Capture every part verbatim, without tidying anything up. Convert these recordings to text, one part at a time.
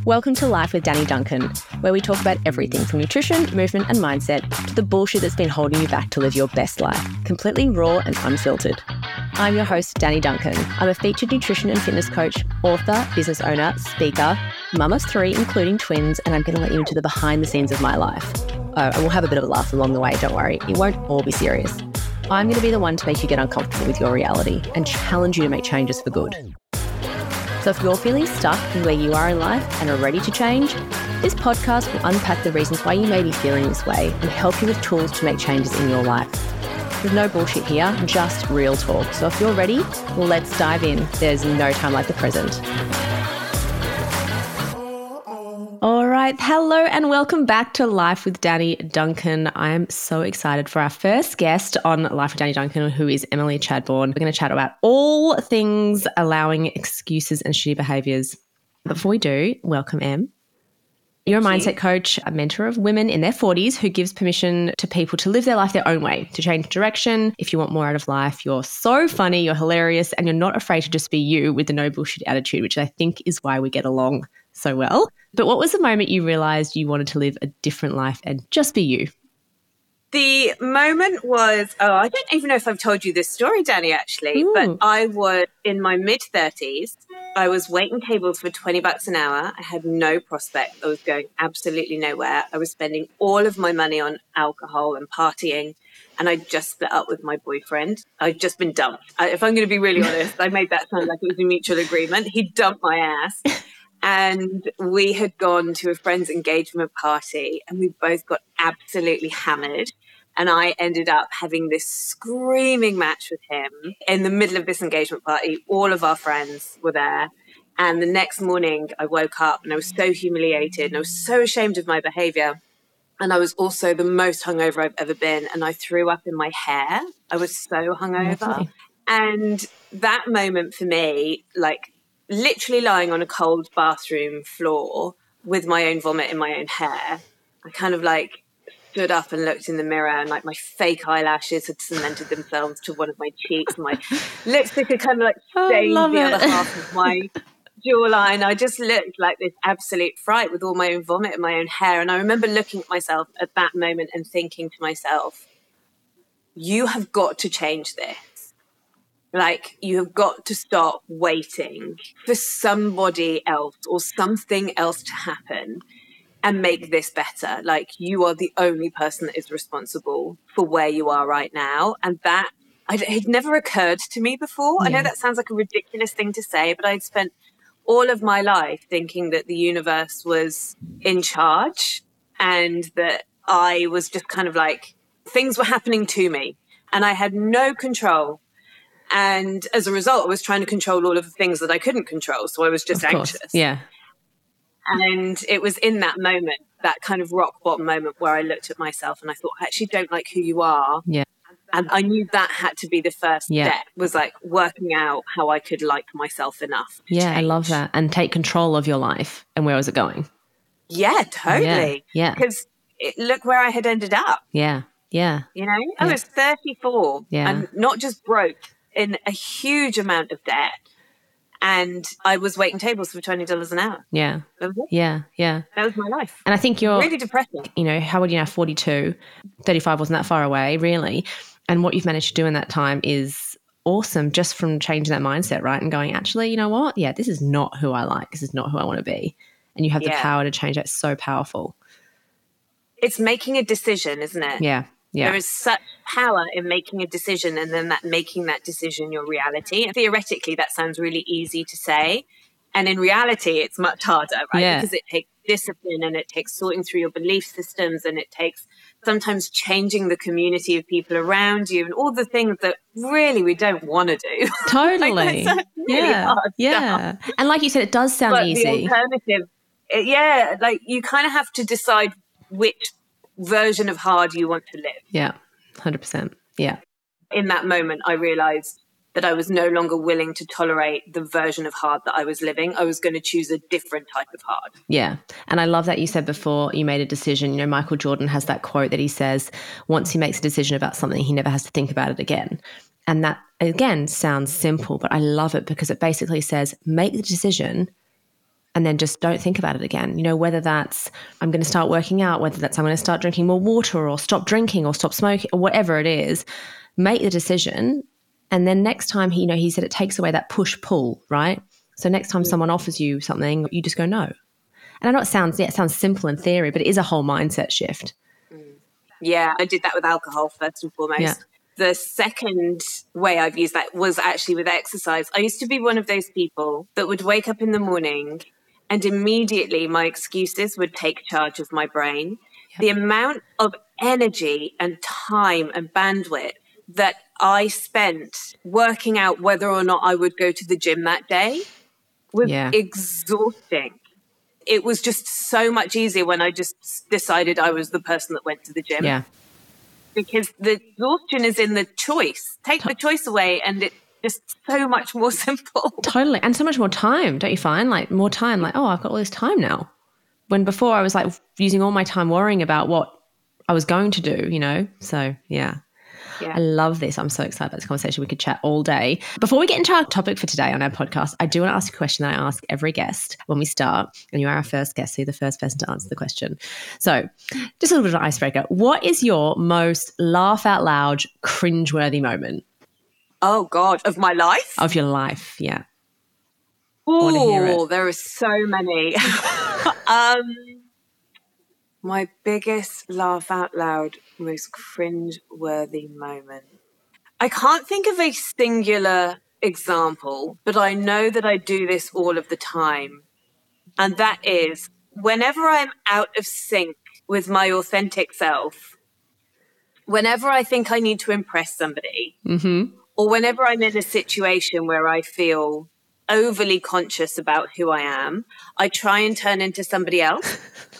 Welcome to Life with Danny Duncan, where we talk about everything from nutrition, movement and mindset to the bullshit that's been holding you back to live your best life, completely raw and unfiltered. I'm your host, Danny Duncan. I'm a featured nutrition and fitness coach, author, business owner, speaker, mum of three, including twins, and I'm going to let you into the behind the scenes of my life. Oh, and we'll have a bit of a laugh along the way, don't worry. It won't all be serious. I'm going to be the one to make you get uncomfortable with your reality and challenge you to make changes for good. So if you're feeling stuck in where you are in life and are ready to change, this podcast will unpack the reasons why you may be feeling this way and help you with tools to make changes in your life. There's no bullshit here, just real talk. So if you're ready, well, let's dive in. There's no time like the present. All right. Hello and welcome back to Life with Danny Duncan. I am so excited for our first guest on Life with Danny Duncan, who is Emily Chadbourne. We're going to chat about all things allowing excuses and shitty behaviours. Before we do, welcome, Em. You're a mindset coach, a mentor of women in their forties who gives permission to people to live their life their own way, to change direction. If you want more out of life, you're so funny, you're hilarious, and you're not afraid to just be you with the no bullshit attitude, which I think is why we get along so well. But what was the moment you realised you wanted to live a different life and just be you? The moment was, oh, I don't even know if I've told you this story, Danny, actually, Ooh. But I was in my mid-thirties. I was waiting tables for twenty bucks an hour. I had no prospect. I was going absolutely nowhere. I was spending all of my money on alcohol and partying, and I just split up with my boyfriend. I'd just been dumped. I, if I'm going to be really honest, I made that sound like it was a mutual agreement. He dumped my ass. And we had gone to a friend's engagement party and we both got absolutely hammered. And I ended up having this screaming match with him in the middle of this engagement party. All of our friends were there. And the next morning I woke up and I was so humiliated and I was so ashamed of my behavior. And I was also the most hungover I've ever been. And I threw up in my hair. I was so hungover. Lovely. And that moment for me, like, literally lying on a cold bathroom floor with my own vomit in my own hair, I kind of like stood up and looked in the mirror and like my fake eyelashes had cemented themselves to one of my cheeks. My lipstick had kind of like stained oh, the it. other half of my jawline. I just looked like this absolute fright with all my own vomit in my own hair. And I remember looking at myself at that moment and thinking to myself, you have got to change this. Like, you have got to stop waiting for somebody else or something else to happen and make this better. Like, you are the only person that is responsible for where you are right now. And that it had never occurred to me before. Yeah. I know that sounds like a ridiculous thing to say, but I'd spent all of my life thinking that the universe was in charge and that I was just kind of like, things were happening to me and I had no control. And as a result, I was trying to control all of the things that I couldn't control. So I was just anxious. Yeah. And it was in that moment, that kind of rock bottom moment where I looked at myself and I thought, I actually don't like who you are. Yeah. And I knew that had to be the first yeah. step, was like working out how I could like myself enough. Yeah, change. I love that. And take control of your life. And where was it going? Yeah, totally. Yeah. Because yeah. look where I had ended up. Yeah. Yeah. You know, I yeah. was thirty-four yeah. and not just broke, in a huge amount of debt, and I was waiting tables for twenty dollars an hour. Yeah. Yeah. Yeah. That was my life. And I think you're really depressing. You know, how old are you now? forty-two. thirty-five wasn't that far away, really. And what you've managed to do in that time is awesome, just from changing that mindset, right? And going, actually, you know what? Yeah, this is not who I like. This is not who I want to be. And you have yeah. the power to change. That's so powerful. It's making a decision, isn't it? Yeah. Yeah. There is such power in making a decision and then that making that decision your reality. And theoretically, that sounds really easy to say. And in reality, it's much harder, right? Yeah. Because it takes discipline and it takes sorting through your belief systems and it takes sometimes changing the community of people around you and all the things that really we don't want to do. Totally. like really yeah. Yeah. Stuff. And like you said, it does sound but easy. The alternative, it, yeah, like you kind of have to decide which version of hard you want to live. Yeah, one hundred percent. Yeah. In that moment, I realized that I was no longer willing to tolerate the version of hard that I was living. I was going to choose a different type of hard. Yeah. And I love that you said before you made a decision. You know, Michael Jordan has that quote that he says, once he makes a decision about something, he never has to think about it again. And that, again, sounds simple, but I love it because it basically says, make the decision and then just don't think about it again. You know, whether that's I'm going to start working out, whether that's I'm going to start drinking more water or stop drinking or stop smoking or whatever it is, make the decision. And then next time, he, you know, he said it takes away that push-pull, right? So next time someone offers you something, you just go no. And I know it sounds, yeah, it sounds simple in theory, but it is a whole mindset shift. Yeah, I did that with alcohol first and foremost. Yeah. The second way I've used that was actually with exercise. I used to be one of those people that would wake up in the morning and immediately my excuses would take charge of my brain. Yep. The amount of energy and time and bandwidth that I spent working out whether or not I would go to the gym that day was yeah. exhausting. It was just so much easier when I just decided I was the person that went to the gym. Yeah. Because the exhaustion is in the choice. Take the choice away and it's just so much more simple. Totally. And so much more time, don't you find? Like more time, like, oh, I've got all this time now. When before I was like using all my time worrying about what I was going to do, you know? So, yeah. Yeah. I love this. I'm so excited about this conversation. We could chat all day. Before we get into our topic for today on our podcast, I do want to ask a question that I ask every guest when we start. And you are our first guest, so you're the first person to answer the question. So just a little bit of an icebreaker. What is your most laugh out loud, cringeworthy moment? Oh, God. Of my life? Of your life, yeah. Oh, there are so many. um, my biggest laugh out loud, most cringe-worthy moment. I can't think of a singular example, but I know that I do this all of the time. And that is whenever I'm out of sync with my authentic self, whenever I think I need to impress somebody, mm-hmm. or whenever I'm in a situation where I feel overly conscious about who I am, I try and turn into somebody else.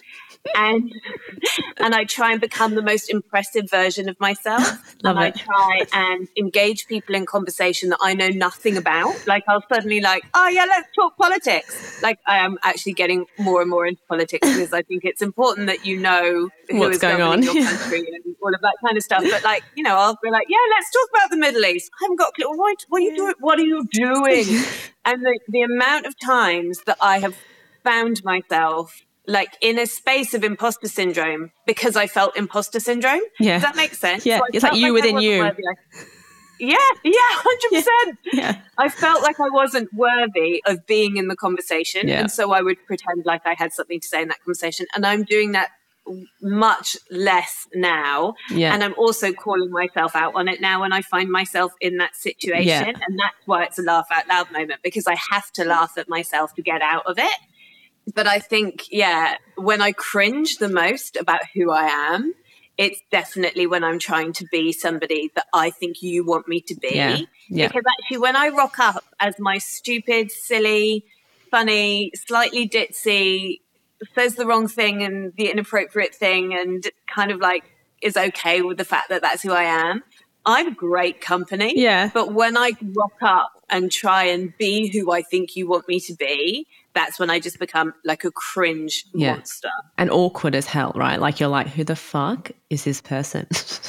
And and I try and become the most impressive version of myself. Love and it. I try and engage people in conversation that I know nothing about. Like I'll suddenly like, oh yeah, let's talk politics. Like I am actually getting more and more into politics because I think it's important that you know who What's is going governing on. your country and all of that kind of stuff. But like, you know, I'll be like, yeah, let's talk about the Middle East. I haven't got a clue. What, what are you doing? What are you doing? And the, the amount of times that I have found myself like in a space of imposter syndrome because I felt imposter syndrome. Yeah. Does that make sense? Yeah. So it's like you like within you. Worthy. Yeah. Yeah. one hundred percent. Yeah. Yeah. I felt like I wasn't worthy of being in the conversation. Yeah. And so I would pretend like I had something to say in that conversation. And I'm doing that much less now. Yeah. And I'm also calling myself out on it now when I find myself in that situation. Yeah. And that's why it's a laugh out loud moment, because I have to laugh at myself to get out of it. But I think, yeah, when I cringe the most about who I am, it's definitely when I'm trying to be somebody that I think you want me to be. Yeah. Yeah. Because actually when I rock up as my stupid, silly, funny, slightly ditzy, says the wrong thing and the inappropriate thing and kind of like is okay with the fact that that's who I am, I'm great company. Yeah. But when I rock up and try and be who I think you want me to be, that's when I just become like a cringe yeah. monster. And awkward as hell, right? Like you're like, who the fuck is this person?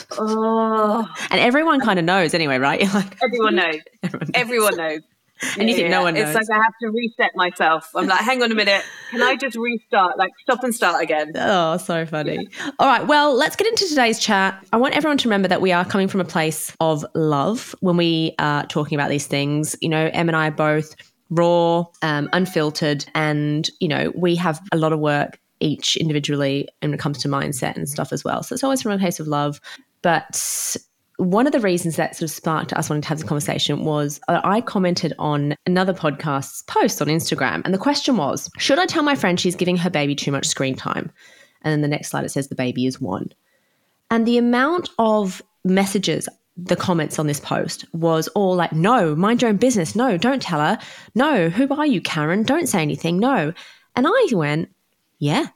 Oh. And everyone kind of knows anyway, right? You're like, everyone knows. Everyone knows. Everyone knows. And yeah, you think yeah. no one knows. It's like I have to reset myself. I'm like, hang on a minute. Can I just restart? Like stop and start again. Oh, so funny. Yeah. All right. Well, let's get into today's chat. I want everyone to remember that we are coming from a place of love when we are talking about these things. You know, Em and I are both raw, um, unfiltered, and, you know, we have a lot of work each individually when it comes to mindset and stuff as well. So it's always from a place of love. But one of the reasons that sort of sparked us wanting to have this conversation was uh, I commented on another podcast's post on Instagram. And the question was, should I tell my friend she's giving her baby too much screen time? And then the next slide, it says the baby is one. And the amount of messages, the comments on this post was all like, no, mind your own business. No, don't tell her. No, who are you, Karen? Don't say anything. No. And I went, yeah.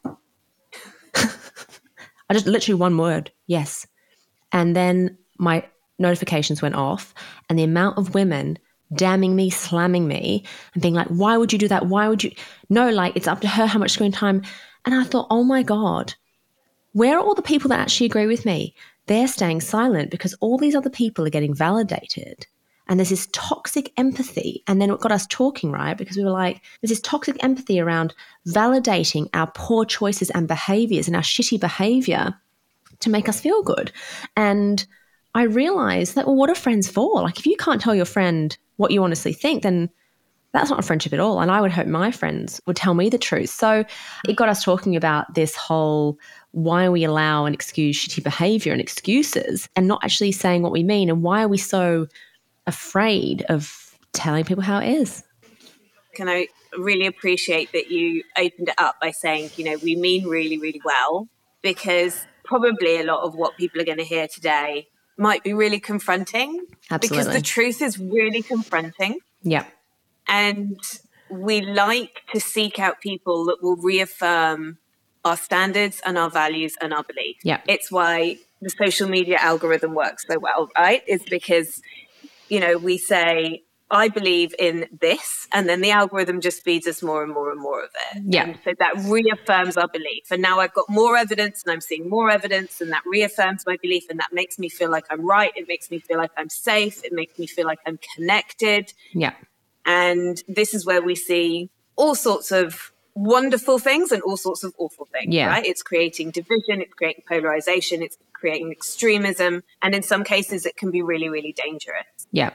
I just literally one word, yes. And then my notifications went off and the amount of women damning me, slamming me and being like, why would you do that? Why would you? No, like it's up to her how much screen time. And I thought, oh my God, where are all the people that actually agree with me? They're staying silent because all these other people are getting validated And there's this toxic empathy. And then it got us talking, right? Because we were like, there's this toxic empathy around validating our poor choices and behaviors and our shitty behavior to make us feel good. And I realized that, well, what are friends for? Like, if you can't tell your friend what you honestly think, then that's not a friendship at all. And I would hope my friends would tell me the truth. So it got us talking about this whole why we allow and excuse shitty behavior and excuses and not actually saying what we mean, and why are we so afraid of telling people how it is. Can I really appreciate that you opened it up by saying, you know, we mean really, really well, because probably a lot of what people are going to hear today might be really confronting. Absolutely. Because the truth is really confronting. Yeah. And we like to seek out people that will reaffirm our standards and our values and our beliefs. Yeah. It's why the social media algorithm works so well, right? It's because, you know, we say, I believe in this, and then the algorithm just feeds us more and more and more of it. Yeah. And so that reaffirms our belief. And now I've got more evidence and I'm seeing more evidence, and that reaffirms my belief, and that makes me feel like I'm right. It makes me feel like I'm safe. It makes me feel like I'm connected. Yeah. And this is where we see all sorts of wonderful things and all sorts of awful things, yeah. right? It's creating division, it's creating polarization, it's creating extremism. And in some cases, it can be really, really dangerous. Yeah.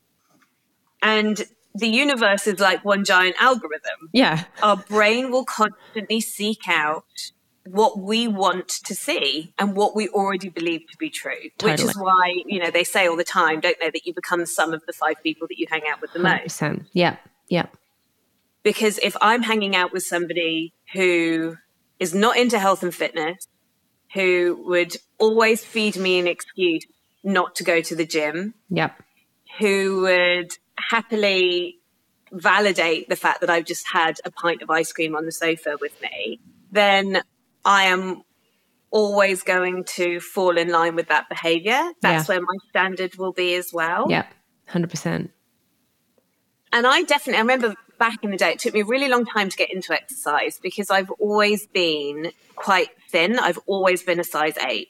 And the universe is like one giant algorithm. Yeah. Our brain will constantly seek out what we want to see and what we already believe to be true, Totally. Which is why, you know, they say all the time, don't they, that you become the sum of the five people that you hang out with the one hundred percent. most. Yeah. Yeah. Because if I'm hanging out with somebody who is not into health and fitness, who would always feed me an excuse not to go to the gym, Yep. who would happily validate the fact that I've just had a pint of ice cream on the sofa with me, then I am always going to fall in line with that behavior. That's yeah. where my standard will be as well. Yeah, one hundred percent. And I definitely, I remember back in the day, it took me a really long time to get into exercise because I've always been quite thin. I've always been a size eight.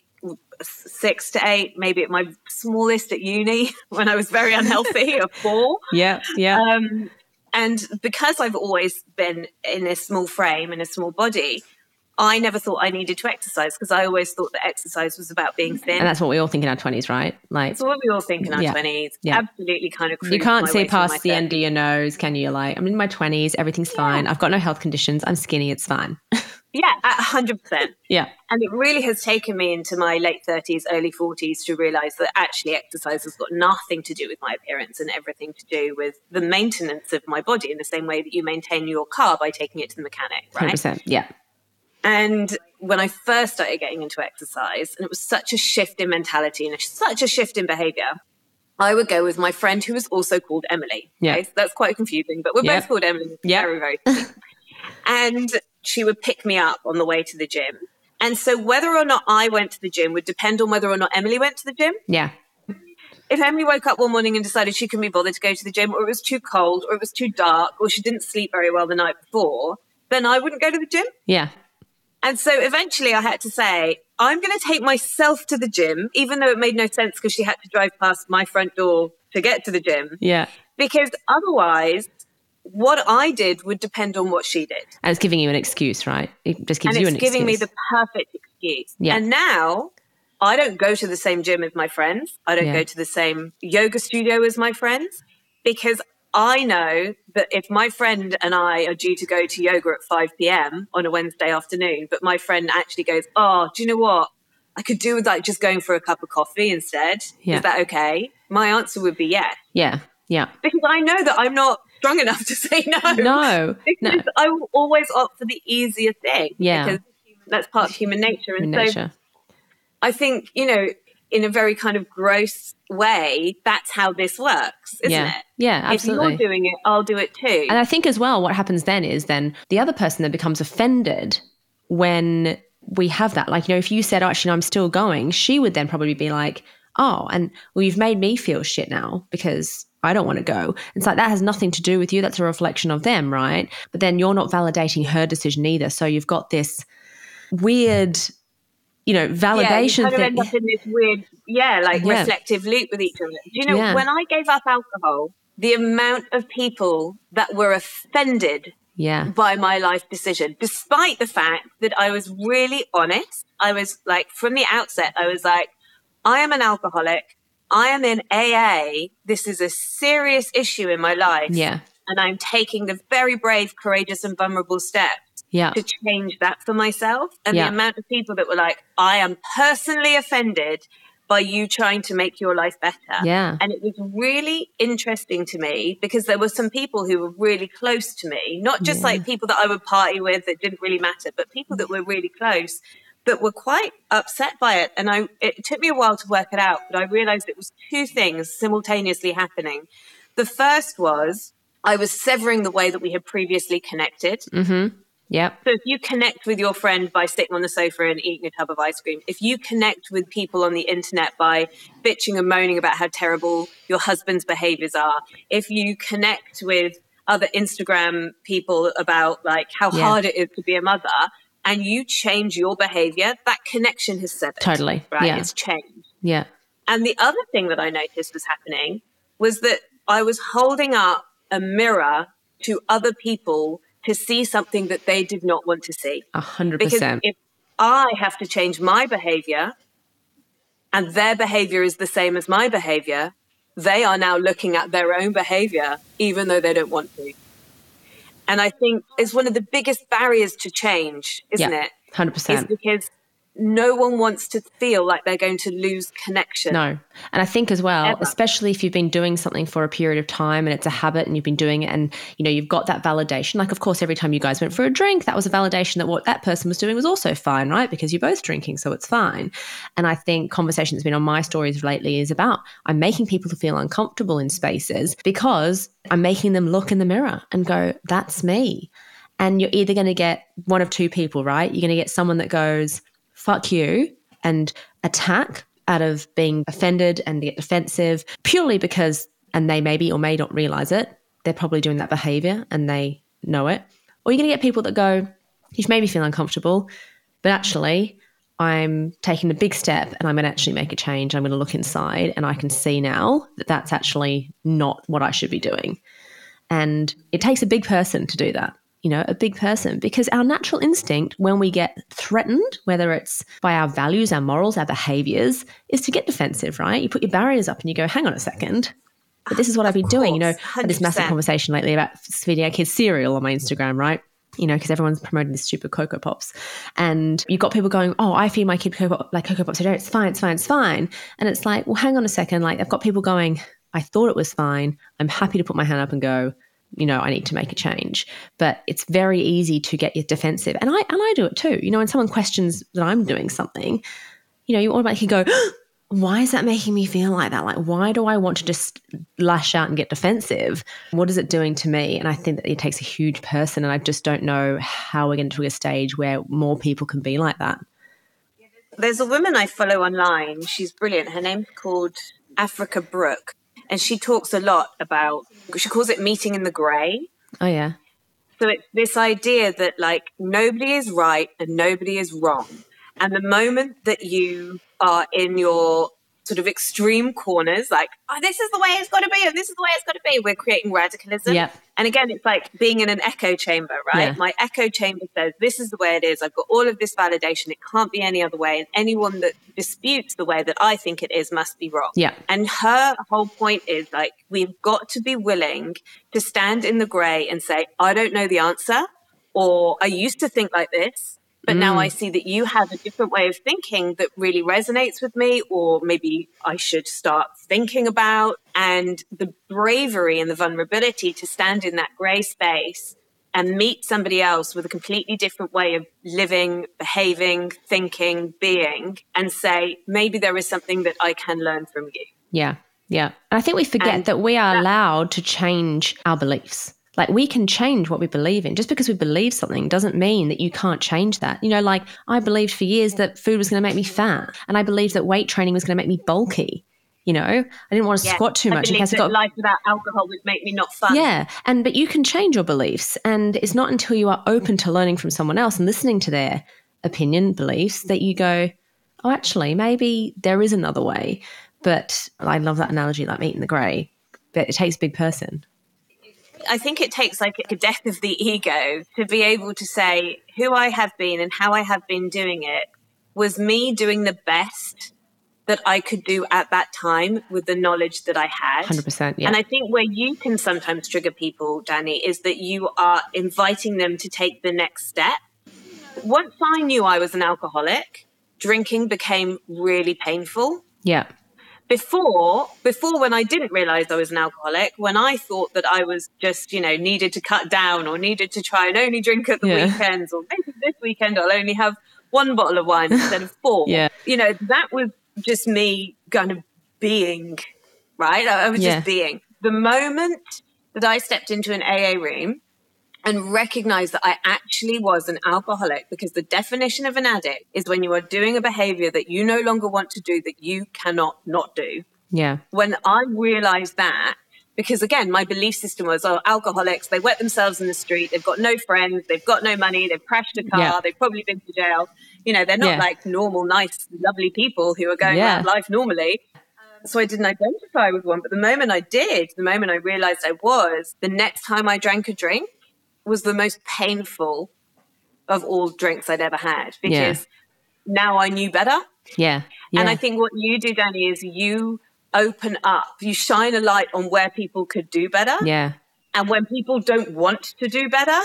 Six to eight, maybe at my smallest at uni when I was very unhealthy, a four. Yeah, yeah. Um, and because I've always been in a small frame, in a small body, I never thought I needed to exercise because I always thought that exercise was about being thin. And that's what we all think in our twenties, right? Like, that's what we all think in our yeah, twenties. Yeah. Absolutely kind of. You can't see past the thirties. end of your nose, can you? Like, I'm in my twenties, everything's yeah. fine. I've got no health conditions. I'm skinny, it's fine. Yeah, at one hundred percent. Yeah. And it really has taken me into my late thirties, early forties to realize that actually exercise has got nothing to do with my appearance and everything to do with the maintenance of my body in the same way that you maintain your car by taking it to the mechanic, right? one hundred percent, yeah. And when I first started getting into exercise, and it was such a shift in mentality and such a shift in behavior, I would go with my friend who was also called Emily. Yeah. Okay? So that's quite confusing, but we're yeah. both called Emily. Yeah. Very, very sweet. And she would pick me up on the way to the gym. And so whether or not I went to the gym would depend on whether or not Emily went to the gym. Yeah. If Emily woke up one morning and decided she couldn't be bothered to go to the gym, or it was too cold, or it was too dark, or she didn't sleep very well the night before, then I wouldn't go to the gym. Yeah. And so eventually I had to say, I'm going to take myself to the gym, even though it made no sense because she had to drive past my front door to get to the gym. Yeah. Because otherwise, what I did would depend on what she did. And it's giving you an excuse, right? It just gives and you an excuse. And it's giving me the perfect excuse. Yeah. And now I don't go to the same gym as my friends. I don't yeah. go to the same yoga studio as my friends because I know that if my friend and I are due to go to yoga at five p.m. on a Wednesday afternoon, but my friend actually goes, oh, do you know what? I could do with like just going for a cup of coffee instead. Yeah. Is that okay? My answer would be yes. Yeah, yeah. Because I know that I'm not strong enough to say no. No, because no. I will always opt for the easier thing. Yeah. Because that's part of human nature. And human so nature. I think, you know, in a very kind of gross way, that's how this works, isn't yeah. it? Yeah, absolutely. If you're doing it, I'll do it too. And I think as well, what happens then is then the other person then becomes offended when we have that. Like, you know, if you said, oh, actually, no, I'm still going, she would then probably be like, oh, and well, you've made me feel shit now because I don't want to go. It's like that has nothing to do with you. That's a reflection of them, right? But then you're not validating her decision either. So you've got this weird you know, validation yeah, you kind of thing. end up in this weird, yeah, like Yeah. reflective loop with each other. Do you know, Yeah. when I gave up alcohol, the amount of people that were offended yeah. by my life decision, despite the fact that I was really honest, I was like, from the outset, I was like, I am an alcoholic. I am in A A. This is a serious issue in my life. Yeah. And I'm taking the very brave, courageous, and vulnerable steps yeah. to change that for myself. And yeah. the amount of people that were like, I am personally offended by you trying to make your life better. Yeah. And it was really interesting to me because there were some people who were really close to me, not just yeah. like people that I would party with that didn't really matter, but people that were really close that were quite upset by it. And I, it took me a while to work it out, but I realized it was two things simultaneously happening. The first was I was severing the way that we had previously connected. Mm-hmm. Yep. So if you connect with your friend by sitting on the sofa and eating a tub of ice cream, if you connect with people on the internet by bitching and moaning about how terrible your husband's behaviors are, if you connect with other Instagram people about like how yeah. hard it is to be a mother, and you change your behavior, that connection has severed. Totally. Right? Yeah. It's changed. Yeah. And the other thing that I noticed was happening was that I was holding up a mirror to other people to see something that they did not want to see. A hundred percent. Because if I have to change my behavior and their behavior is the same as my behavior, they are now looking at their own behavior, even though they don't want to. And I think it's one of the biggest barriers to change, isn't yeah, it? one hundred percent. Is because no one wants to feel like they're going to lose connection. No. And I think as well, Ever. especially if you've been doing something for a period of time and it's a habit and you've been doing it and, you know, you've got that validation. Like, of course, every time you guys went for a drink, that was a validation that what that person was doing was also fine, right? Because you're both drinking, so it's fine. And I think conversation that's been on my stories lately is about I'm making people feel uncomfortable in spaces because I'm making them look in the mirror and go, that's me. And you're either going to get one of two people, right? You're going to get someone that goes, fuck you, and attack out of being offended and get defensive purely because, and they maybe or may not realize it, they're probably doing that behavior and they know it. Or you're going to get people that go, you've made me feel uncomfortable, but actually I'm taking the big step and I'm going to actually make a change. I'm going to look inside and I can see now that that's actually not what I should be doing. And it takes a big person to do that. You know, a big person, because our natural instinct when we get threatened, whether it's by our values, our morals, our behaviors, is to get defensive, right? You put your barriers up and you go, hang on a second, but this is what I've been doing. You know, I had this massive conversation lately about feeding our kids cereal on my Instagram, right? You know, because everyone's promoting this stupid Cocoa Pops. And you've got people going, oh, I feed my kid Cocoa, like Cocoa Pops today. It's fine, it's fine, it's fine. And it's like, well, hang on a second. Like I've got people going, I thought it was fine. I'm happy to put my hand up and go, you know, I need to make a change. But it's very easy to get you defensive. And I and I do it too. You know, when someone questions that I'm doing something, you know, you automatically go, why is that making me feel like that? Like, why do I want to just lash out and get defensive? What is it doing to me? And I think that it takes a huge person. And I just don't know how we're getting to a stage where more people can be like that. There's a woman I follow online. She's brilliant. Her name's called Africa Brooke. And she talks a lot about, she calls it meeting in the grey. Oh, yeah. So it's this idea that like nobody is right and nobody is wrong. And the moment that you are in your sort of extreme corners, like, oh, this is the way it's got to be, and this is the way it's got to be, we're creating radicalism. Yep. And again, it's like being in an echo chamber, right? Yeah. My echo chamber says, this is the way it is. I've got all of this validation. It can't be any other way. And anyone that disputes the way that I think it is must be wrong. Yeah. And her whole point is like, we've got to be willing to stand in the grey and say, I don't know the answer, or I used to think like this, but mm. now I see that you have a different way of thinking that really resonates with me, or maybe I should start thinking about. And the bravery and the vulnerability to stand in that grey space and meet somebody else with a completely different way of living, behaving, thinking, being, and say, maybe there is something that I can learn from you. Yeah, yeah. And I think we forget and that we are that- allowed to change our beliefs. Like we can change what we believe in. Just because we believe something doesn't mean that you can't change that. You know, like I believed for years that food was going to make me fat, and I believed that weight training was going to make me bulky. You know, I didn't want to yeah. squat too much. I believed that got... life without alcohol would make me not fun. Yeah, and but you can change your beliefs, and it's not until you are open to learning from someone else and listening to their opinion, beliefs, that you go, oh, actually, maybe there is another way. But I love that analogy, like meat in the grey. But it takes a big person. I think it takes like a death of the ego to be able to say who I have been and how I have been doing it was me doing the best that I could do at that time with the knowledge that I had. one hundred percent, yeah. And I think where you can sometimes trigger people, Danny, is that you are inviting them to take the next step. Once I knew I was an alcoholic, drinking became really painful. Yeah. Before, before when I didn't realize I was an alcoholic, when I thought that I was just, you know, needed to cut down or needed to try and only drink at the yeah. weekends, or maybe this weekend I'll only have one bottle of wine instead of four. Yeah. You know, that was just me kind of being, right? I was yeah. just being. The moment that I stepped into an A A room and recognized that I actually was an alcoholic, because the definition of an addict is when you are doing a behavior that you no longer want to do, that you cannot not do. Yeah. When I realized that, because again, my belief system was, oh, alcoholics, they wet themselves in the street, they've got no friends, they've got no money, they've crashed a car, yeah. they've probably been to jail. You know, they're not yeah. like normal, nice, lovely people who are going yeah. around life normally. So I didn't identify with one. But the moment I did, the moment I realized I was, the next time I drank a drink was the most painful of all drinks I'd ever had, because yeah. now I knew better. Yeah. yeah. And I think what you do, Danny, is you open up, you shine a light on where people could do better. Yeah. And when people don't want to do better,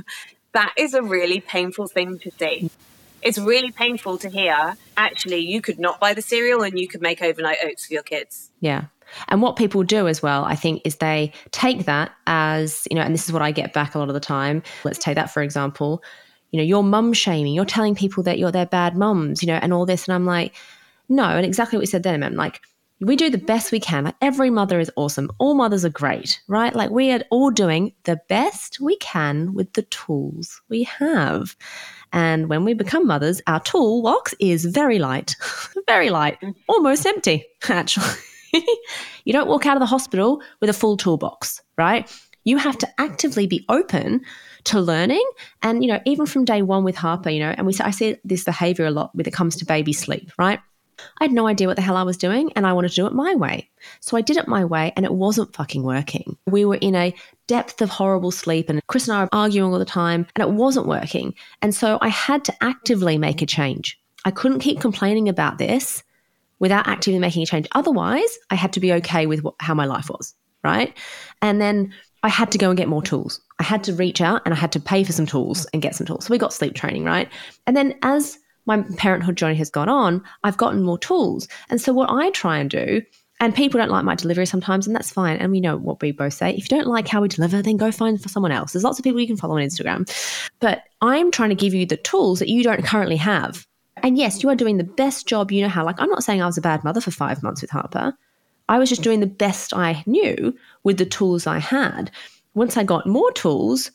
that is a really painful thing to see. It's really painful to hear, actually, you could not buy the cereal and you could make overnight oats for your kids. Yeah. And what people do as well, I think, is they take that as, you know, and this is what I get back a lot of the time. Let's take that, for example. You know, you're mum shaming, you're telling people that you're their bad mums, you know, and all this. And I'm like, no. And exactly what you said then, man, like, we do the best we can. Like, every mother is awesome. All mothers are great, right? Like, we are all doing the best we can with the tools we have. And when we become mothers, our toolbox is very light, very light, almost empty, actually. You don't walk out of the hospital with a full toolbox, right? You have to actively be open to learning. And, you know, even from day one with Harper, you know, and we I see this behavior a lot when it comes to baby sleep, right? I had no idea what the hell I was doing, and I wanted to do it my way. So I did it my way, and it wasn't fucking working. We were in a depth of horrible sleep, and Chris and I were arguing all the time, and it wasn't working. And so I had to actively make a change. I couldn't keep complaining about this without actively making a change. Otherwise, I had to be okay with what, how my life was, right? And then I had to go and get more tools. I had to reach out, and I had to pay for some tools and get some tools. So we got sleep training, right? And then as my parenthood journey has gone on, I've gotten more tools. And so what I try and do, and people don't like my delivery sometimes, and that's fine. And we know what we both say. If you don't like how we deliver, then go find for someone else. There's lots of people you can follow on Instagram. But I'm trying to give you the tools that you don't currently have. And yes, you are doing the best job you know how. Like, I'm not saying I was a bad mother for five months with Harper. I was just doing the best I knew with the tools I had. Once I got more tools,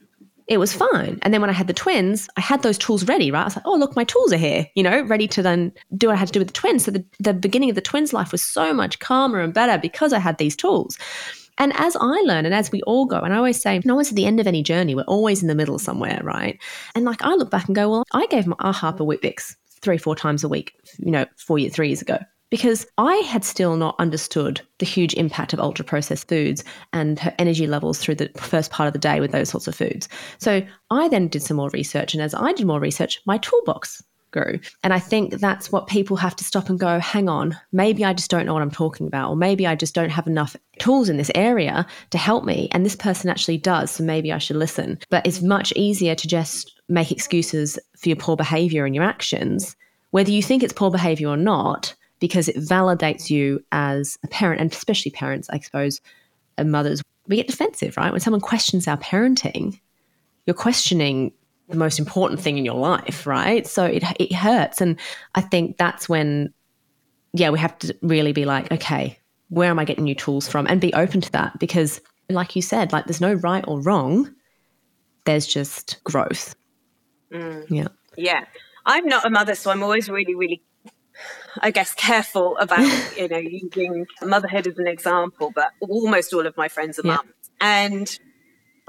it was fine. And then when I had the twins, I had those tools ready, right? I was like, oh, look, my tools are here, you know, ready to then do what I had to do with the twins. So the, the beginning of the twins' life was so much calmer and better because I had these tools. And as I learn, and as we all go, and I always say, no one's at the end of any journey. We're always in the middle somewhere, right? And like, I look back and go, well, I gave my uh, Harper Weet-Bix three, four times a week, you know, four years, three years ago, because I had still not understood the huge impact of ultra-processed foods and her energy levels through the first part of the day with those sorts of foods. So I then did some more research, and as I did more research, my toolbox grew. And I think that's what people have to stop and go, hang on, maybe I just don't know what I'm talking about, or maybe I just don't have enough tools in this area to help me. And this person actually does, so maybe I should listen. But it's much easier to just make excuses for your poor behavior and your actions, whether you think it's poor behavior or not, because it validates you as a parent, and especially parents, I suppose, and mothers. We get defensive, right? When someone questions our parenting, you're questioning the most important thing in your life, right? So it it hurts. And I think that's when, yeah, we have to really be like, okay, where am I getting new tools from? And be open to that, because like you said, like, there's no right or wrong. There's just growth. Mm. Yeah. Yeah. I'm not a mother, so I'm always really, really, I guess, careful about, you know, using motherhood as an example, but almost all of my friends are yeah. mums. And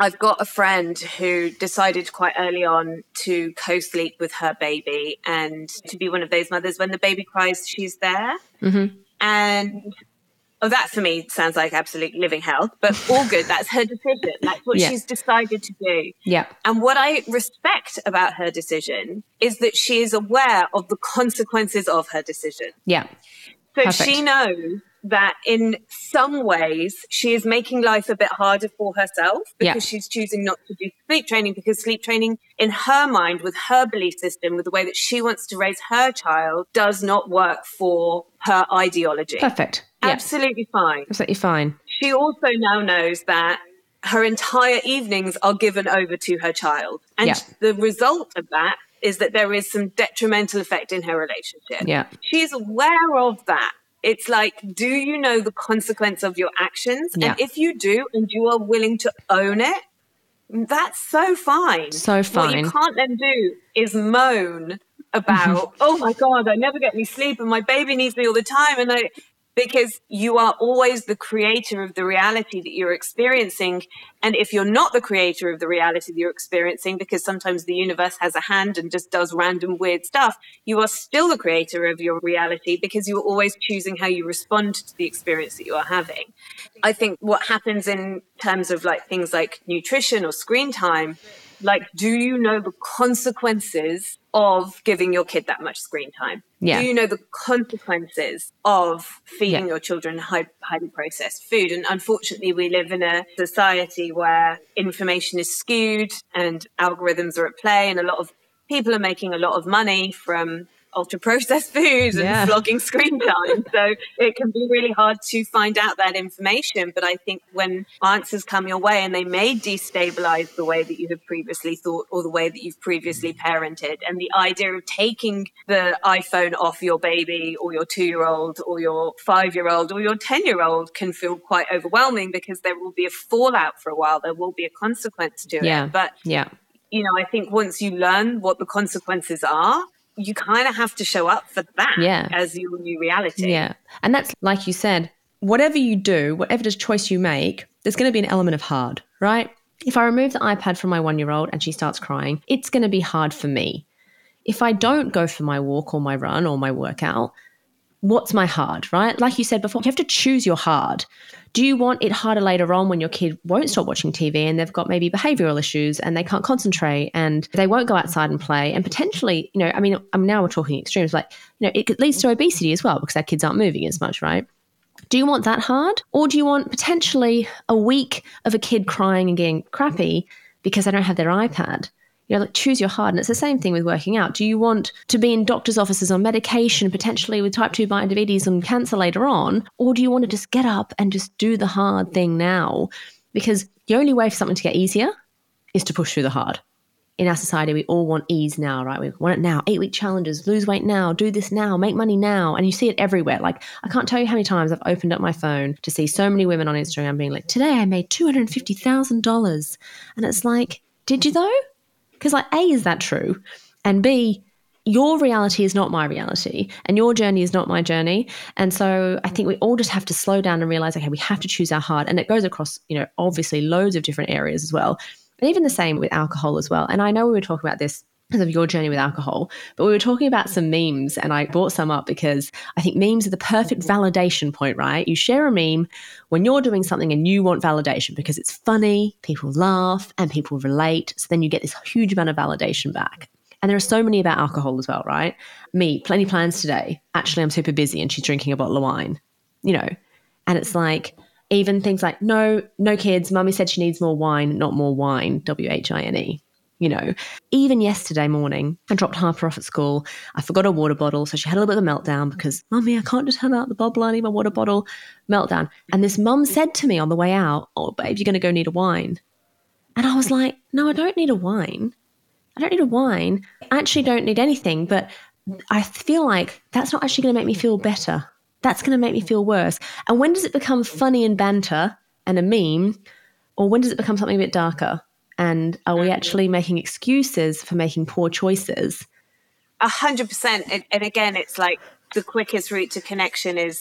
I've got a friend who decided quite early on to co-sleep with her baby and to be one of those mothers when the baby cries, she's there. Mm-hmm. And oh, that for me sounds like absolute living hell, but all good. That's her decision. That's what yeah. she's decided to do. Yeah. And what I respect about her decision is that she is aware of the consequences of her decision. Yeah. So Perfect. she knows that in some ways she is making life a bit harder for herself because yeah. she's choosing not to do sleep training, because sleep training in her mind, with her belief system, with the way that she wants to raise her child, does not work for her ideology. Perfect. Yeah. Absolutely fine. Absolutely fine. She also now knows that her entire evenings are given over to her child. And yeah. the result of that is that there is some detrimental effect in her relationship. Yeah. She's aware of that. It's like, do you know the consequence of your actions? Yeah. And if you do, and you are willing to own it, that's so fine. So fine. What you can't then do is moan about, oh my God, I never get any sleep and my baby needs me all the time. And I, because you are always the creator of the reality that you're experiencing. And if you're not the creator of the reality that you're experiencing, because sometimes the universe has a hand and just does random weird stuff, you are still the creator of your reality because you're always choosing how you respond to the experience that you are having. I think what happens in terms of like things like nutrition or screen time, like, do you know the consequences of giving your kid that much screen time? Yeah. Do you know the consequences of feeding yeah. your children high, highly processed food? And unfortunately, we live in a society where information is skewed and algorithms are at play, and a lot of people are making a lot of money from ultra-processed foods and yeah. flogging screen time. So it can be really hard to find out that information. But I think when answers come your way and they may destabilize the way that you have previously thought or the way that you've previously parented, and the idea of taking the iPhone off your baby or your two-year-old or your five-year-old or your ten-year-old can feel quite overwhelming, because there will be a fallout for a while. There will be a consequence to yeah. it. But, yeah. you know, I think once you learn what the consequences are, you kind of have to show up for that yeah. as your new reality. Yeah. And that's, like you said, whatever you do, whatever choice you make, there's going to be an element of hard, right? If I remove the iPad from my one-year-old and she starts crying, it's going to be hard for me. If I don't go for my walk or my run or my workout, what's my hard, right? Like you said before, you have to choose your hard. Do you want it harder later on when your kid won't stop watching T V and they've got maybe behavioral issues and they can't concentrate and they won't go outside and play, and potentially, you know, I mean, I'm now we're talking extremes, like, you know, it leads to obesity as well because our kids aren't moving as much, right? Do you want that hard? Or do you want potentially a week of a kid crying and getting crappy because they don't have their iPad? You know, like, choose your hard. And it's the same thing with working out. Do you want to be in doctor's offices on medication, potentially with type two diabetes and cancer later on? Or do you want to just get up and just do the hard thing now? Because the only way for something to get easier is to push through the hard. In our society, we all want ease now, right? We want it now. Eight-week challenges, lose weight now, do this now, make money now. And you see it everywhere. Like, I can't tell you how many times I've opened up my phone to see so many women on Instagram being like, today I made two hundred fifty thousand dollars. And it's like, did you though? Because like, A, is that true? And B, your reality is not my reality and your journey is not my journey. And so I think we all just have to slow down and realize, okay, we have to choose our hard. And it goes across, you know, obviously loads of different areas as well. And even the same with alcohol as well. And I know we were talking about this because of your journey with alcohol, but we were talking about some memes and I brought some up because I think memes are the perfect validation point, right? You share a meme when you're doing something and you want validation because it's funny, people laugh and people relate. So then you get this huge amount of validation back. And there are so many about alcohol as well, right? Me, plenty plans today. Actually, I'm super busy and she's drinking a bottle of wine, you know, and it's like, even things like, no, no kids, mummy said she needs more wine, not more wine, W H I N E. You know, even yesterday morning, I dropped Harper off at school. I forgot a water bottle. So she had a little bit of a meltdown because, mummy, I can't just have out the bubble. I need my water bottle. Meltdown. And this mum said to me on the way out, oh, babe, you're going to go need a wine. And I was like, no, I don't need a wine. I don't need a wine. I actually don't need anything. But I feel like that's not actually going to make me feel better. That's going to make me feel worse. And when does it become funny and banter and a meme? Or when does it become something a bit darker? And are we actually making excuses for making poor choices? A hundred percent. And again, it's like the quickest route to connection is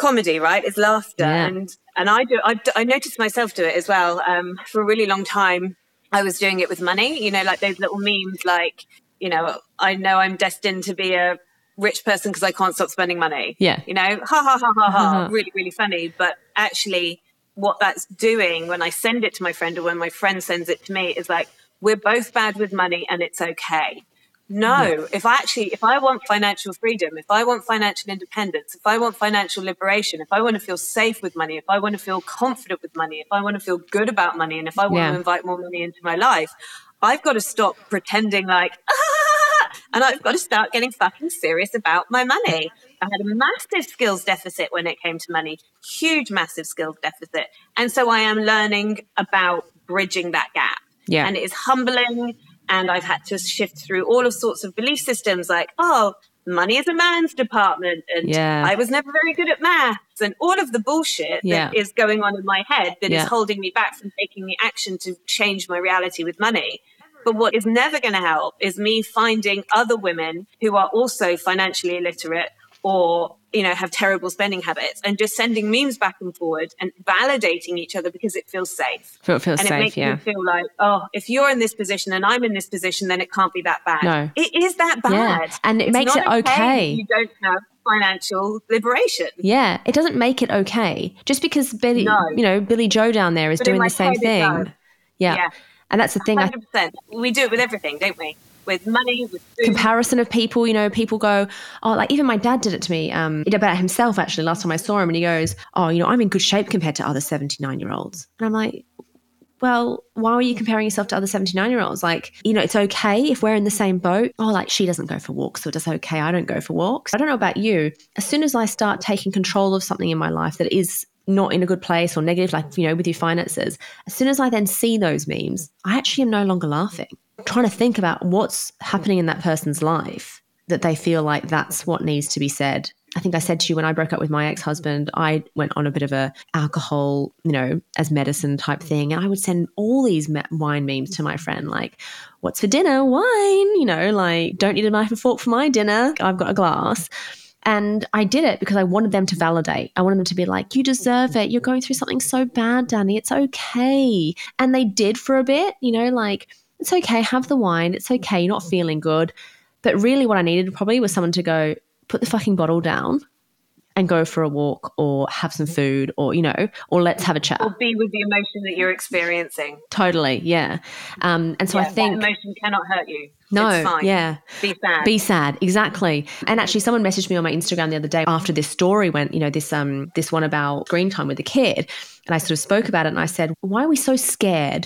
comedy, right? It's laughter. Yeah. And and I do I, I noticed myself do it as well. Um, for a really long time, I was doing it with money, you know, like those little memes like, you know, I know I'm destined to be a rich person because I can't stop spending money. Yeah. You know, ha, ha, ha, ha, ha. Really, really funny. But actually what that's doing when I send it to my friend or when my friend sends it to me is like, we're both bad with money and it's okay. No, yeah. if I actually, if I want financial freedom, if I want financial independence, if I want financial liberation, if I want to feel safe with money, if I want to feel confident with money, if I want to feel good about money, and if I want yeah. to invite more money into my life, I've got to stop pretending like, ah, and I've got to start getting fucking serious about my money. I had a massive skills deficit when it came to money, huge, massive skills deficit. And so I am learning about bridging that gap. Yeah. And it is humbling. And I've had to shift through all of sorts of belief systems like, oh, money is a man's department. And yeah. I was never very good at maths and all of the bullshit yeah. that is going on in my head that yeah. is holding me back from taking the action to change my reality with money. But what is never going to help is me finding other women who are also financially illiterate or, you know, have terrible spending habits and just sending memes back and forward and validating each other because it feels safe. It feels and safe, it makes yeah. me feel like, oh, if you're in this position and I'm in this position, then it can't be that bad. No. It is that bad. Yeah. And it it's makes it okay. okay. You don't have financial liberation. Yeah. It doesn't make it okay. Just because Billy, no. you know, Billy Joe down there is but doing the same thing. Yeah. yeah. And that's the thing. one hundred percent. I, we do it with everything, don't we? With money, with food. Comparison of people, you know, people go, oh, like even my dad did it to me um, about himself, actually, last time I saw him. And he goes, oh, you know, I'm in good shape compared to other seventy-nine-year-olds. And I'm like, well, why are you comparing yourself to other seventy-nine-year-olds? Like, you know, it's okay if we're in the same boat. Oh, like she doesn't go for walks, so it's okay. I don't go for walks. I don't know about you. As soon as I start taking control of something in my life that is not in a good place or negative, like, you know, with your finances, as soon as I then see those memes, I actually am no longer laughing. I'm trying to think about what's happening in that person's life that they feel like that's what needs to be said. I think I said to you when I broke up with my ex-husband, I went on a bit of a alcohol, you know, as medicine type thing. And I would send all these me- wine memes to my friend, like, what's for dinner? Wine, you know, like, don't need a knife and fork for my dinner. I've got a glass. And I did it because I wanted them to validate. I wanted them to be like, you deserve it. You're going through something so bad, Danny. It's okay. And they did for a bit, you know, like, it's okay, have the wine. It's okay, you're not feeling good. But really what I needed probably was someone to go, put the fucking bottle down and go for a walk or have some food or, you know, or let's have a chat. Or be with the emotion that you're experiencing. Totally, yeah. Um, and so yeah, I think... that emotion cannot hurt you. No, it's fine. yeah. Be sad. Be sad, exactly. And actually someone messaged me on my Instagram the other day after this story went, you know, this um this one about screen time with the kid. And I sort of spoke about it and I said, why are we so scared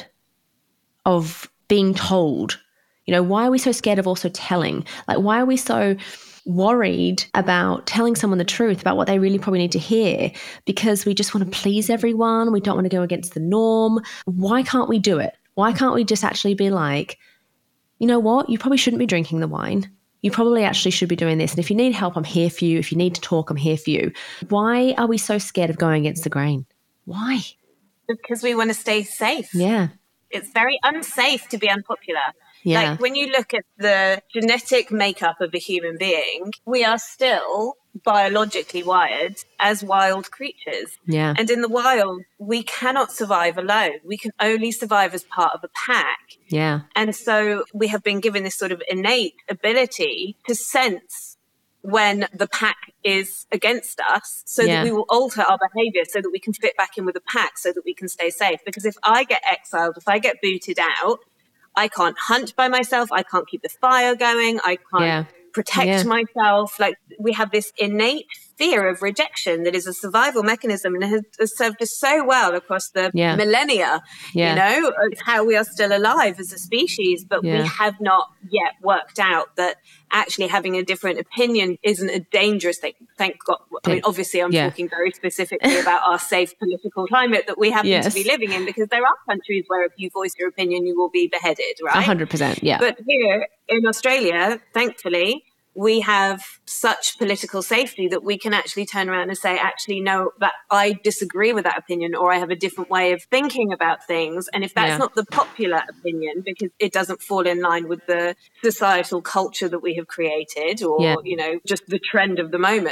of being told? You know, why are we so scared of also telling? Like, why are we so worried about telling someone the truth about what they really probably need to hear? Because we just want to please everyone. We don't want to go against the norm. Why can't we do it? Why can't we just actually be like, you know what? You probably shouldn't be drinking the wine. You probably actually should be doing this. And if you need help, I'm here for you. If you need to talk, I'm here for you. Why are we so scared of going against the grain? Why? Because we want to stay safe. Yeah. It's very unsafe to be unpopular. Yeah. Like when you look at the genetic makeup of a human being, we are still biologically wired as wild creatures. Yeah. And in the wild, we cannot survive alone. We can only survive as part of a pack. Yeah. And so we have been given this sort of innate ability to sense when the pack is against us so yeah. that we will alter our behavior so that we can fit back in with the pack so that we can stay safe. Because if I get exiled, if I get booted out, I can't hunt by myself. I can't keep the fire going. I can't yeah. protect yeah. myself. Like we have this innate fear of rejection that is a survival mechanism and has, has served us so well across the yeah. millennia. Yeah. You know, it's how we are still alive as a species, but yeah. we have not yet worked out that actually having a different opinion isn't a dangerous thing. Thank God. I mean, obviously I'm yeah. talking very specifically about our safe political climate that we happen yes. to be living in, because there are countries where if you voice your opinion, you will be beheaded, right? one hundred percent, yeah. But here in Australia, thankfully, we have such political safety that we can actually turn around and say, actually, no, that I disagree with that opinion, or I have a different way of thinking about things. And if that's yeah. not the popular opinion, because it doesn't fall in line with the societal culture that we have created, or, yeah. you know, just the trend of the moment,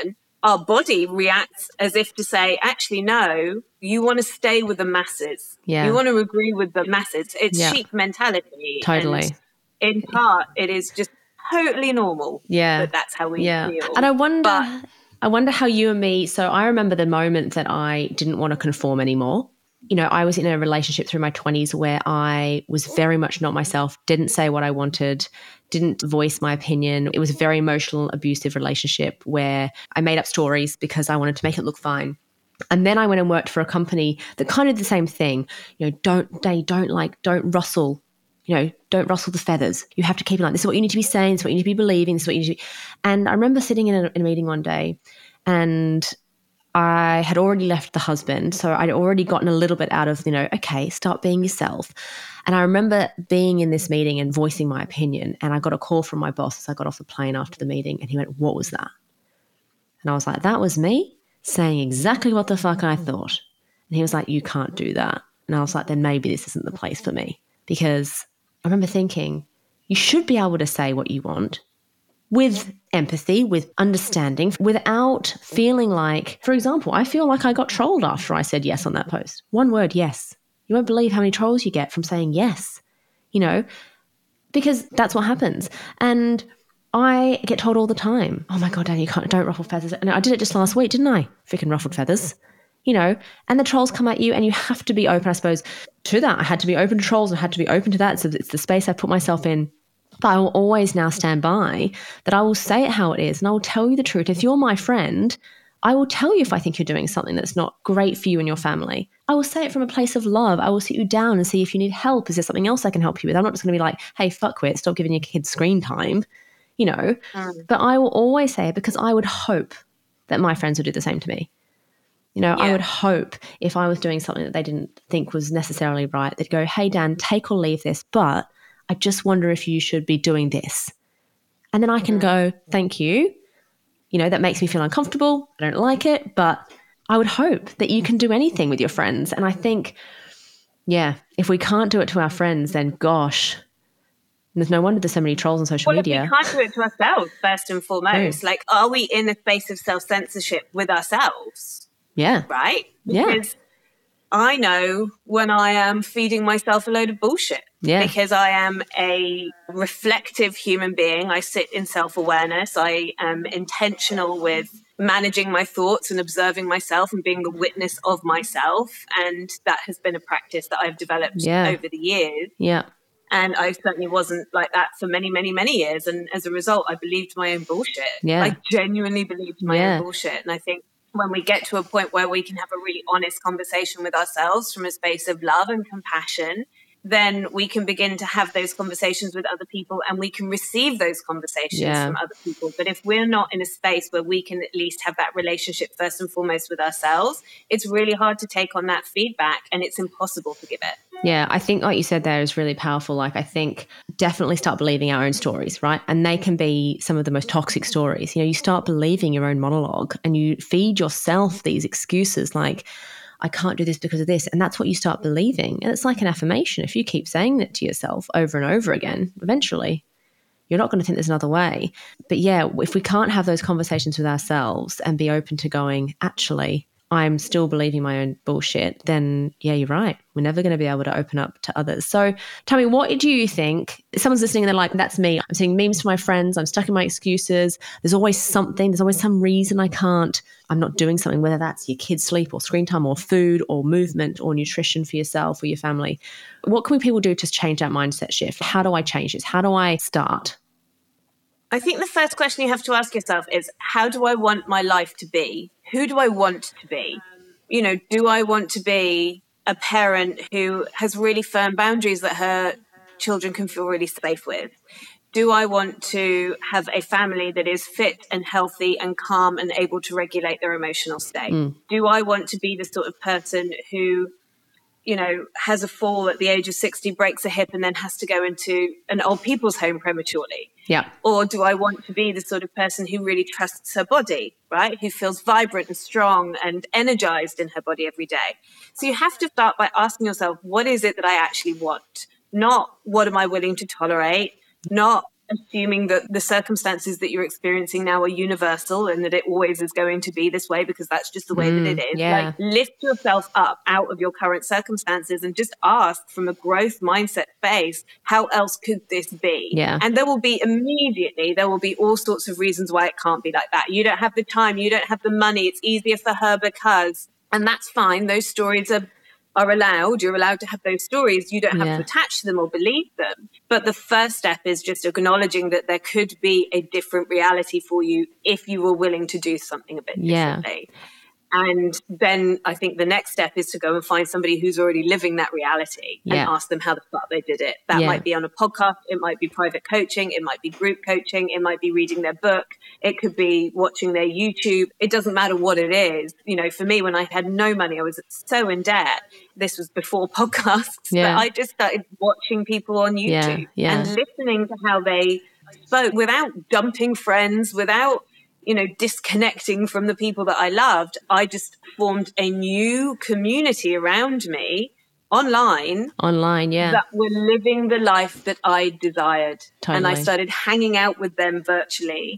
our body reacts as if to say, actually, no, you want to stay with the masses. Yeah. You want to agree with the masses. It's yeah. sheep mentality. Totally. And in part, it is just totally normal. Yeah. But that's how we yeah. feel. And I wonder, but, I wonder how you and me, so I remember the moment that I didn't want to conform anymore. You know, I was in a relationship through my twenties where I was very much not myself, didn't say what I wanted, didn't voice my opinion. It was a very emotional, abusive relationship where I made up stories because I wanted to make it look fine. And then I went and worked for a company that kind of did the same thing. You know, don't, they don't like, don't rustle, you know, don't rustle the feathers. You have to keep it like, this is what you need to be saying, this is what you need to be believing, this is what you need to be. And I remember sitting in a, in a meeting one day and I had already left the husband, so I'd already gotten a little bit out of, you know, okay, start being yourself. And I remember being in this meeting and voicing my opinion, and I got a call from my boss as I got off the plane after the meeting, and he went, what was that? And I was like, that was me saying exactly what the fuck I thought. And he was like, you can't do that. And I was like, then maybe this isn't the place for me. Because I remember thinking, you should be able to say what you want with empathy, with understanding, without feeling like, for example, I feel like I got trolled after I said yes on that post. One word, yes. You won't believe how many trolls you get from saying yes, you know, because that's what happens. And I get told all the time, oh my God, Danny, you can't, don't ruffle feathers. And I did it just last week, didn't I? Freaking ruffled feathers, you know, and the trolls come at you and you have to be open, I suppose, to that. I had to be open to trolls and I had to be open to that. So it's the space I put myself in. But I will always now stand by that I will say it how it is and I will tell you the truth. If you're my friend, I will tell you if I think you're doing something that's not great for you and your family. I will say it from a place of love. I will sit you down and see if you need help. Is there something else I can help you with? I'm not just going to be like, hey, fuckwit, stop giving your kids screen time, you know. Mm. But I will always say it because I would hope that my friends would do the same to me. You know, yeah. I would hope if I was doing something that they didn't think was necessarily right, they'd go, hey, Dan, take or leave this, but I just wonder if you should be doing this. And then I can go, thank you. You know, that makes me feel uncomfortable. I don't like it, but I would hope that you can do anything with your friends. And I think, yeah, if we can't do it to our friends, then gosh, there's no wonder there's so many trolls on social well, media. If we can't do it to ourselves, first and foremost, mm. like, are we in a space of self-censorship with ourselves? Yeah. Right? yeah. Because I know when I am feeding myself a load of bullshit. Yeah. Because I am a reflective human being. I sit in self-awareness. I am intentional with managing my thoughts and observing myself and being the witness of myself. And that has been a practice that I've developed yeah. over the years. Yeah. And I certainly wasn't like that for many, many, many years. And as a result, I believed my own bullshit. Yeah. I genuinely believed my yeah. own bullshit. And I think when we get to a point where we can have a really honest conversation with ourselves from a space of love and compassion, then we can begin to have those conversations with other people and we can receive those conversations yeah. from other people. But if we're not in a space where we can at least have that relationship first and foremost with ourselves, it's really hard to take on that feedback and it's impossible to give it. Yeah, I think like you said there is really powerful. Like I think definitely start believing our own stories, right? And they can be some of the most toxic stories. You know, you start believing your own monologue and you feed yourself these excuses like, I can't do this because of this. And that's what you start believing. And it's like an affirmation. If you keep saying it to yourself over and over again, eventually you're not going to think there's another way. But yeah, if we can't have those conversations with ourselves and be open to going, actually, I'm still believing my own bullshit, then yeah, you're right. We're never going to be able to open up to others. So tell me, what do you think? Someone's listening and they're like, that's me. I'm seeing memes to my friends. I'm stuck in my excuses. There's always something. There's always some reason I can't. I'm not doing something, whether that's your kids' sleep or screen time or food or movement or nutrition for yourself or your family. What can people do to change that mindset shift? How do I change this? How do I start? I think the first question you have to ask yourself is, how do I want my life to be? Who do I want to be? You know, do I want to be a parent who has really firm boundaries that her children can feel really safe with? Do I want to have a family that is fit and healthy and calm and able to regulate their emotional state? Mm. Do I want to be the sort of person who, you know, has a fall at the age of sixty, breaks a hip and then has to go into an old people's home prematurely? Yeah. Or do I want to be the sort of person who really trusts her body, right? Who feels vibrant and strong and energized in her body every day? So you have to start by asking yourself, what is it that I actually want? Not what am I willing to tolerate? Not assuming that the circumstances that you're experiencing now are universal and that it always is going to be this way because that's just the way mm, that it is. Yeah. Like, lift yourself up out of your current circumstances and just ask from a growth mindset base, how else could this be? Yeah. And there will be immediately, there will be all sorts of reasons why it can't be like that. You don't have the time, you don't have the money, it's easier for her because, and that's fine. Those stories are are allowed. You're allowed to have those stories. You don't have yeah. to attach to them or believe them. But the first step is just acknowledging that there could be a different reality for you if you were willing to do something a bit yeah. differently. And then I think the next step is to go and find somebody who's already living that reality and yeah. ask them how the fuck they did it. That yeah. might be on a podcast. It might be private coaching. It might be group coaching. It might be reading their book. It could be watching their YouTube. It doesn't matter what it is. You know, for me, when I had no money, I was so in debt. This was before podcasts. Yeah. But I just started watching people on YouTube yeah. Yeah. and listening to how they spoke without dumping friends, without, you know, disconnecting from the people that I loved. I just formed a new community around me online. Online, yeah. That were living the life that I desired. Totally. And I started hanging out with them virtually.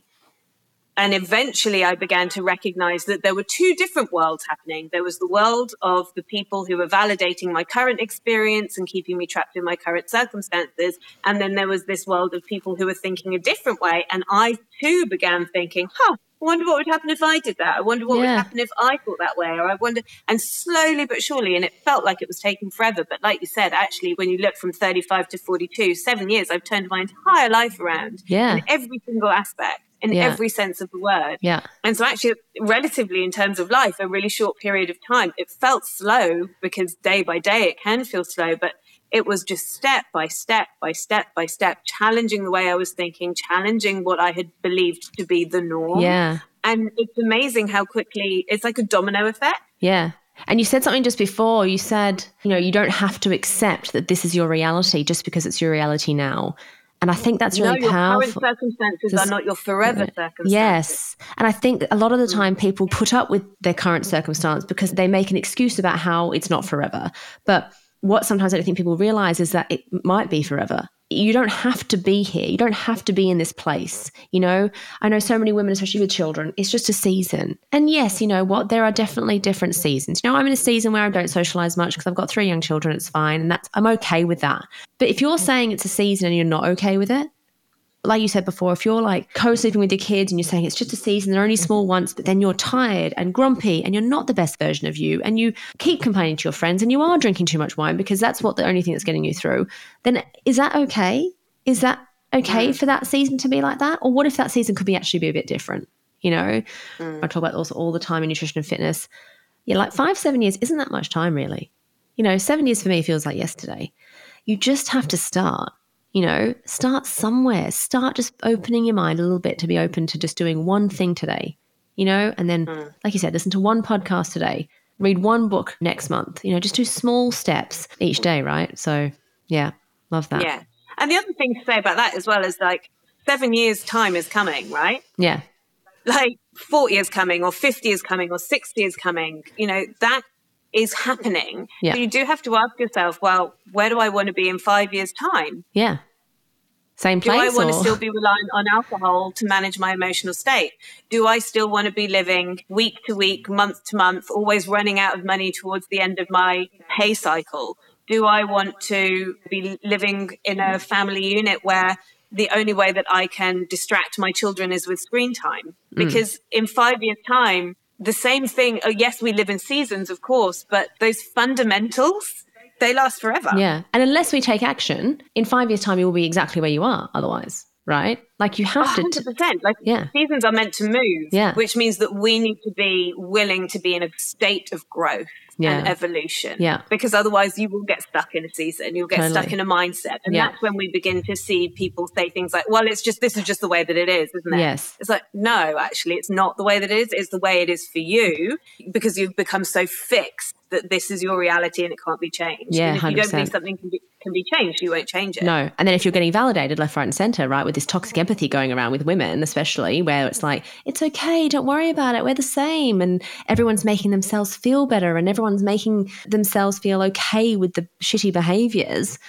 And eventually I began to recognize that there were two different worlds happening. There was the world of the people who were validating my current experience and keeping me trapped in my current circumstances. And then there was this world of people who were thinking a different way. And I too began thinking, huh, I wonder what would happen if I did that. I wonder what yeah. would happen if I thought that way. Or I wonder, and slowly but surely, and it felt like it was taking forever. But like you said, actually, when you look from thirty-five to forty-two, seven years, I've turned my entire life around yeah. in every single aspect. In yeah. every sense of the word. Yeah. And so actually, relatively in terms of life, a really short period of time, it felt slow because day by day it can feel slow, but it was just step by step by step by step, challenging the way I was thinking, challenging what I had believed to be the norm. Yeah. And it's amazing how quickly, it's like a domino effect. Yeah. And you said something just before. You said, you know, you don't have to accept that this is your reality just because it's your reality now. And I think that's really no, your powerful. Current circumstances just, are not your forever circumstances. Yes. And I think a lot of the time people put up with their current circumstance because they make an excuse about how it's not forever. But what sometimes I don't think people realize is that it might be forever. You don't have to be here. You don't have to be in this place. You know, I know so many women, especially with children, it's just a season. And yes, you know what? There are definitely different seasons. You know, I'm in a season where I don't socialize much because I've got three young children. It's fine. And that's, I'm okay with that. But if you're saying it's a season and you're not okay with it, like you said before, if you're like co-sleeping with your kids and you're saying it's just a season, they're only small once, but then you're tired and grumpy and you're not the best version of you and you keep complaining to your friends and you are drinking too much wine because that's what the only thing that's getting you through, then is that okay? Is that okay for that season to be like that? Or what if that season could be actually be a bit different? You know, mm. I talk about also all the time in nutrition and fitness. Yeah, like five, seven years isn't that much time really. You know, seven years for me feels like yesterday. You just have to start. You know, start somewhere. Start just opening your mind a little bit to be open to just doing one thing today, you know, and then, mm. like you said, listen to one podcast today, read one book next month, you know, just do small steps each day, right? So, yeah, love that. Yeah. And the other thing to say about that as well is like seven years' time is coming, right? Yeah. Like forty is coming or fifty is coming or sixty is coming, you know, that is happening. Yeah. So you do have to ask yourself, well, where do I want to be in five years' time? Yeah. Same place? Do I want or? to still be reliant on alcohol to manage my emotional state? Do I still want to be living week to week, month to month, always running out of money towards the end of my pay cycle? Do I want to be living in a family unit where the only way that I can distract my children is with screen time? Because mm. in five years' time, the same thing, oh, yes, we live in seasons, of course, but those fundamentals, they last forever. Yeah. And unless we take action, in five years' time, you will be exactly where you are otherwise, right? Like you have one hundred percent. to. Like yeah. seasons are meant to move, yeah. which means that we need to be willing to be in a state of growth yeah. and evolution. Yeah. Because otherwise you will get stuck in a season. You'll get totally. stuck in a mindset. And yeah. that's when we begin to see people say things like, well, it's just, this is just the way that it is, isn't it? Yes. It's like, no, actually, it's not the way that it is. It's the way it is for you because you've become so fixed that this is your reality and it can't be changed. Yeah, and if one hundred percent. You don't believe something can be, can be changed, you won't change it. No. And then if you're getting validated left, right and centre, right, with this toxic empathy going around with women, especially where it's like, it's okay, don't worry about it, we're the same. And everyone's making themselves feel better and everyone's making themselves feel okay with the shitty behaviours,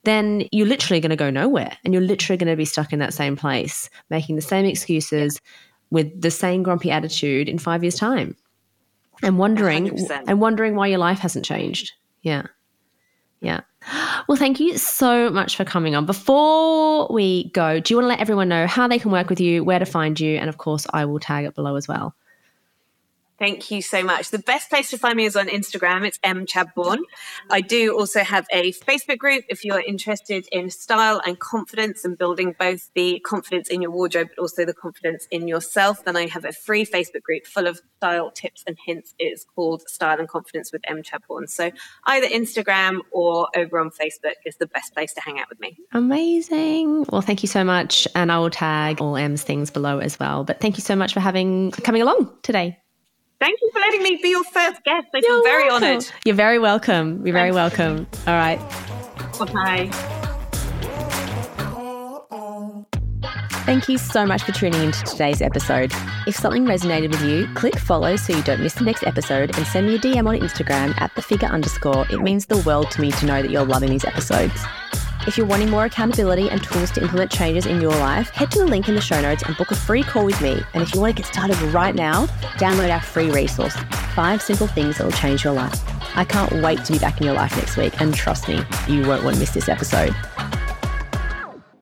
then you're literally going to go nowhere, and you're literally going to be stuck in that same place, making the same excuses with the same grumpy attitude in five years' time, and wondering one hundred percent. And wondering why your life hasn't changed. Yeah. Yeah. Well, thank you so much for coming on. Before we go, do you want to let everyone know how they can work with you, where to find you? And of course, I will tag it below as well. Thank you so much. The best place to find me is on Instagram. It's M Chadbourne. I do also have a Facebook group if you're interested in style and confidence and building both the confidence in your wardrobe, but also the confidence in yourself. Then I have a free Facebook group full of style tips and hints. It is called Style and Confidence with M Chadbourne. So either Instagram or over on Facebook is the best place to hang out with me. Amazing. Well, thank you so much. And I will tag all M's things below as well. But thank you so much for having coming along today. Thank you for letting me be your first guest. I feel very honoured. You're very welcome. You're very welcome. All right. Bye. Thank you so much for tuning into today's episode. If something resonated with you, click follow so you don't miss the next episode, and send me a D M on Instagram at the figure underscore. It means the world to me to know that you're loving these episodes. If you're wanting more accountability and tools to implement changes in your life, head to the link in the show notes and book a free call with me. And if you want to get started right now, download our free resource, Five Simple Things That Will Change Your Life. I can't wait to be back in your life next week. And trust me, you won't want to miss this episode.